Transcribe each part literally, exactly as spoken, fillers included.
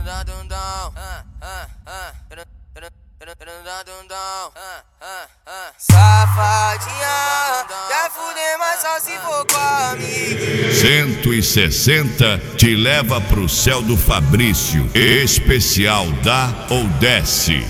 Safadinha, quer fuder, mas só se for com a amiguinha. cento e sessenta te leva pro céu do Fabrício. Especial dá ou desce.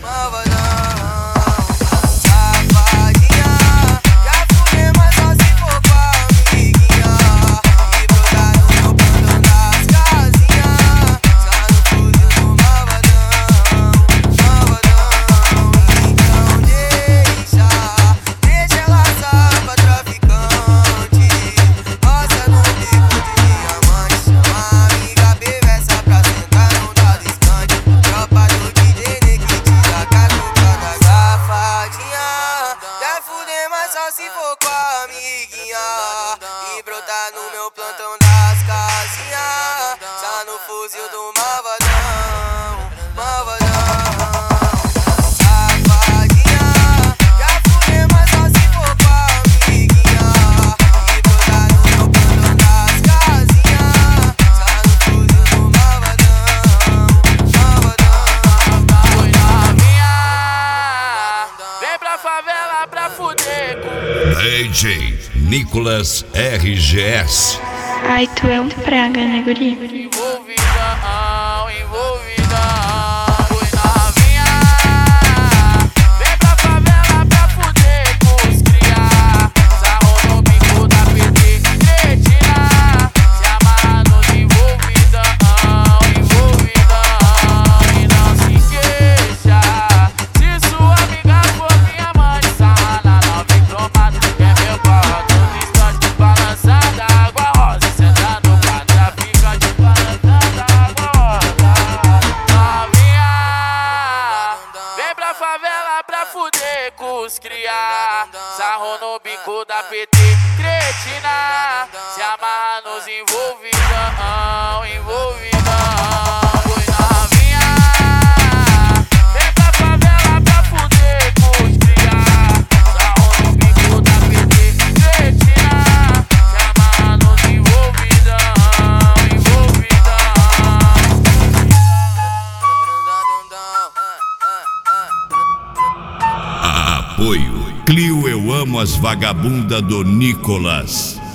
Só se for com a amiguinha e brotar no meu plantão das casinhas, só no fuzil do malvadão, malvadão. Safadinha, quer fuder, mas só se for com a amiguinha e brotar no meu plantão das casinhas, só no fuzil do malvadão, malvadão. Foi novinha, vem pra favela pra fuder com D J Nicolas R G S. Ai, tu é um praga, né, guri? envolvidão, envolvidão. Foi novinha, vem pra favela pra fuder com os cria. Sarrou no bico da P T, cretina. Se amarra nos envolvidão, envolvidão. E não se queixa, se sua amiga for minha mãe, sarra na nova e cromada. É meu pau, todo instante balançada, água rosa, senta no quadra, fica de balançada, água rosa. Novinha, vem pra favela pra fuder com os cria. Sarrou no bico da P T, cretina. Se amarra nos envolvidão, envolvidão. Foi novinha, vem pra favela pra fuder com os cria. Sarrou no bico da P T, cretina. Se amarra nos envolvidão, envolvidão. Apoio Clio Eu Amo as Vagabunda do Nicolas.